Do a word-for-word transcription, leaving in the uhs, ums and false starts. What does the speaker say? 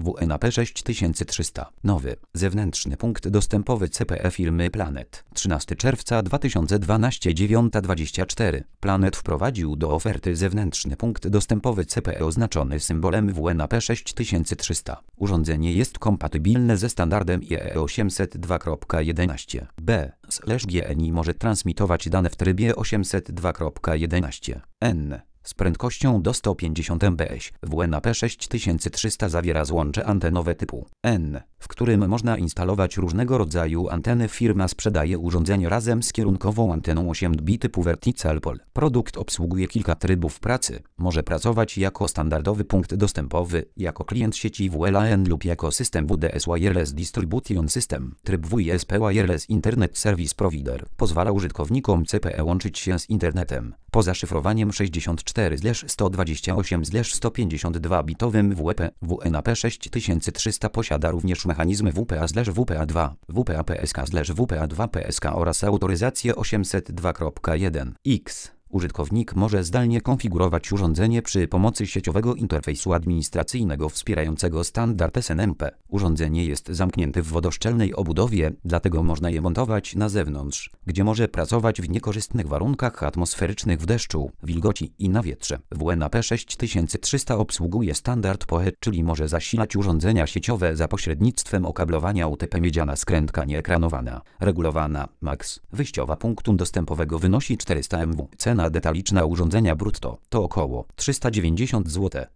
W N A P sześć tysięcy trzysta. Nowy, zewnętrzny punkt dostępowy C P E firmy Planet. trzynastego czerwca dwa tysiące dwunastego, dziewiąta dwadzieścia cztery. Planet wprowadził do oferty zewnętrzny punkt dostępowy C P E oznaczony symbolem W N A P sześć tysięcy trzysta. Urządzenie jest kompatybilne ze standardem I E E osiemset dwa kropka jedenaście b slash G N I może transmitować dane w trybie osiemset dwa kropka jedenaście n z prędkością do sto pięćdziesiąt megabitów. W N A P sześć tysięcy trzysta zawiera złącze antenowe typu N, w którym można instalować różnego rodzaju anteny. Firma sprzedaje urządzenie razem z kierunkową anteną osiem dB typu Vertical Pole. Produkt obsługuje kilka trybów pracy. Może pracować jako standardowy punkt dostępowy, jako klient sieci W L A N lub jako system W D S Wireless Distribution System. Tryb W I S P Wireless Internet Service Provider pozwala użytkownikom C P E łączyć się z internetem poza szyfrowaniem sześćdziesiąt cztery sto dwadzieścia osiem sto pięćdziesiąt dwa bitowym W P. W N A P sześć tysięcy trzysta posiada również mechanizmy W P A/W P A dwa, W P A P S K/W P A dwa P S K oraz autoryzację osiemset dwa kropka jeden X. Użytkownik może zdalnie konfigurować urządzenie przy pomocy sieciowego interfejsu administracyjnego wspierającego standard S N M P. Urządzenie jest zamknięte w wodoszczelnej obudowie, dlatego można je montować na zewnątrz, gdzie może pracować w niekorzystnych warunkach atmosferycznych, w deszczu, wilgoci i na wietrze. W N A P sześć tysięcy trzysta obsługuje standard P O E, czyli może zasilać urządzenia sieciowe za pośrednictwem okablowania U T P. Miedziana skrętka nieekranowana, regulowana, max wyjściowa punktu dostępowego wynosi czterysta megawattów. Cena detaliczna urządzenia brutto to około trzysta dziewięćdziesiąt złotych.